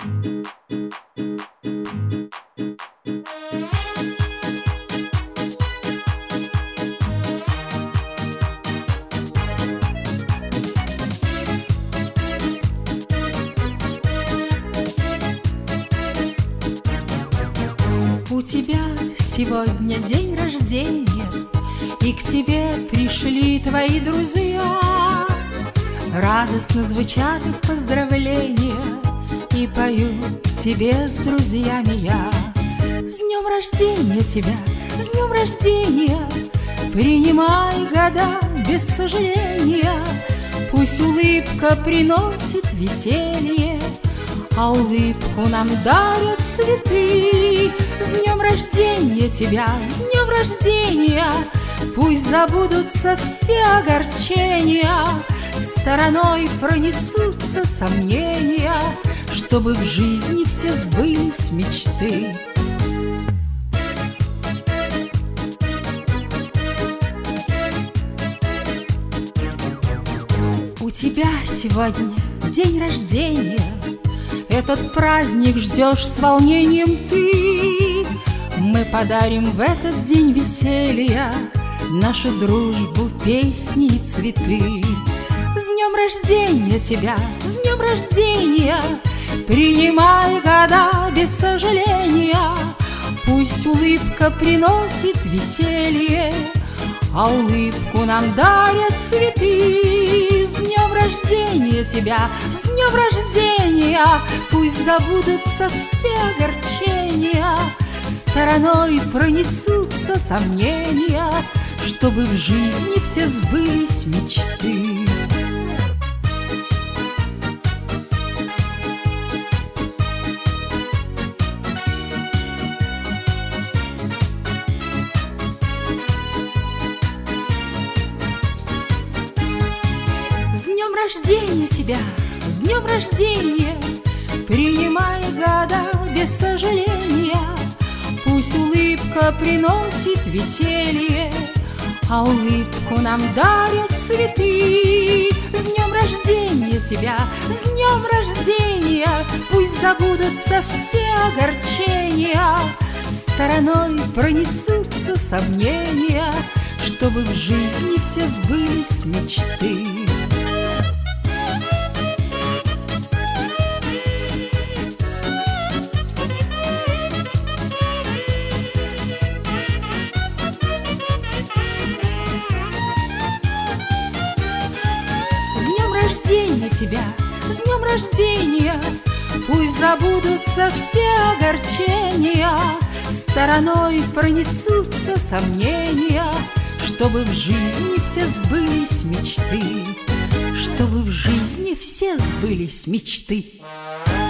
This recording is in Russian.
У тебя сегодня день рождения, и к тебе пришли твои друзья. Радостно звучат их поздравления, и пою тебе с друзьями я. С днем рождения тебя, с днем рождения! Принимай года без сожаления. Пусть улыбка приносит веселье, а улыбку нам дарят цветы. С днем рождения тебя, с днем рождения! Пусть забудутся все огорчения, стороной пронесутся сомнения, чтобы в жизни все сбылись мечты. У тебя сегодня день рождения, этот праздник ждешь с волнением ты. Мы подарим в этот день веселья нашу дружбу, песни и цветы. С днем рождения тебя, с днем рождения! Принимай года без сожаления. Пусть улыбка приносит веселье, а улыбку нам дарят цветы. С днем рождения тебя, с днем рождения! Пусть забудутся все огорчения, стороной пронесутся сомнения, чтобы в жизни все сбылись мечты. С днем рождения тебя, с днем рождения! Принимай года без сожаления. Пусть улыбка приносит веселье, а улыбку нам дарят цветы. С днем рождения тебя, с днем рождения! Пусть забудутся все огорчения, стороной пронесутся сомнения, чтобы в жизни все сбылись мечты. Тебя, с днем рождения! Пусть забудутся все огорчения, стороной пронесутся сомнения, чтобы в жизни все сбылись мечты, чтобы в жизни все сбылись мечты.